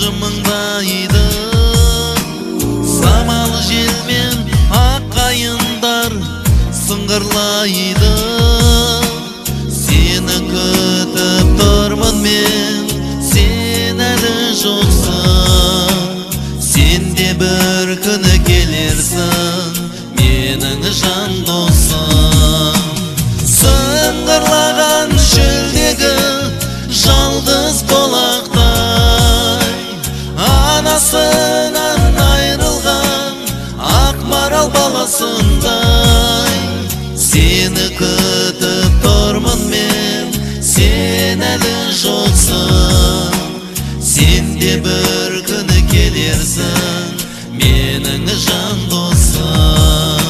жымыңдайды, самал желмен аққайындар сыңғырлайды. Сені күтіп тұрмын мен, сен әлі жоқсың. Сен де бір күні келерсің, менің жан досым. Сыңғырлаған шөлдегі жалғыз болақтай, анасынан айрылған ақ марал баласындай. Сені күтіп тұрмын мен, сен әлі жоқсың. Сен де бір күні келерсің, менің жан досым.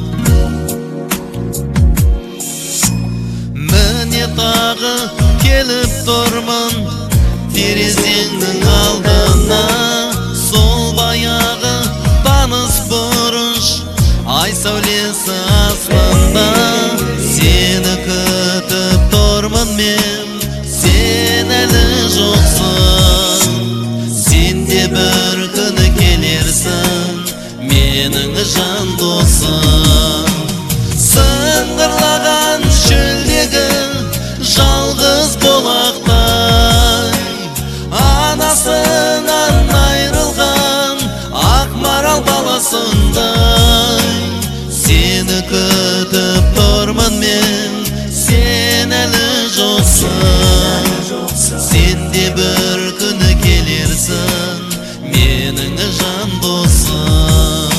Міне тағы келіп тұрмын терезеңнің алдына. Сол баяғы таныс бұрыш ай сәулесі аспанда. Сені күтіп тұрмын мен, сен әлі жоқсың. Сен де бір күні келерсің, менің жан досым. Сыңғырлаған шөлдегі жалғыз болақтай, анасынан айрылған ақ марал баласындай. Сені күтіп тұрмын мен, сен әлі жоқсың. Сен де бір күні келерсің, менің жан досым.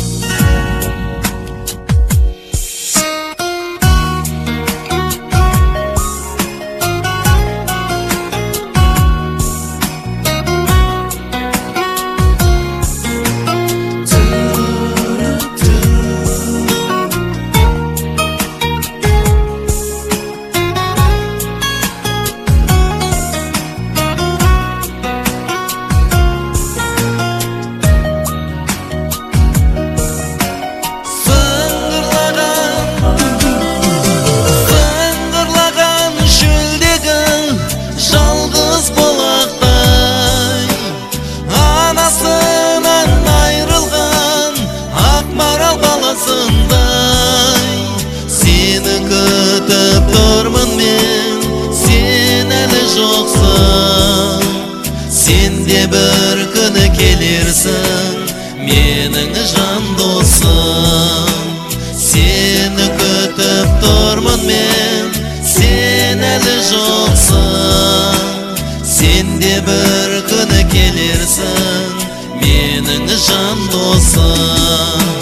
Сені күтіп тұрмын мен, сен әлі жоқсың. Сен де бір күні келерсің, менің жан досым. Сені күтіп тұрмын мен, сен әлі жоқсың. Сен де бір күні келерсің, менің жан досым.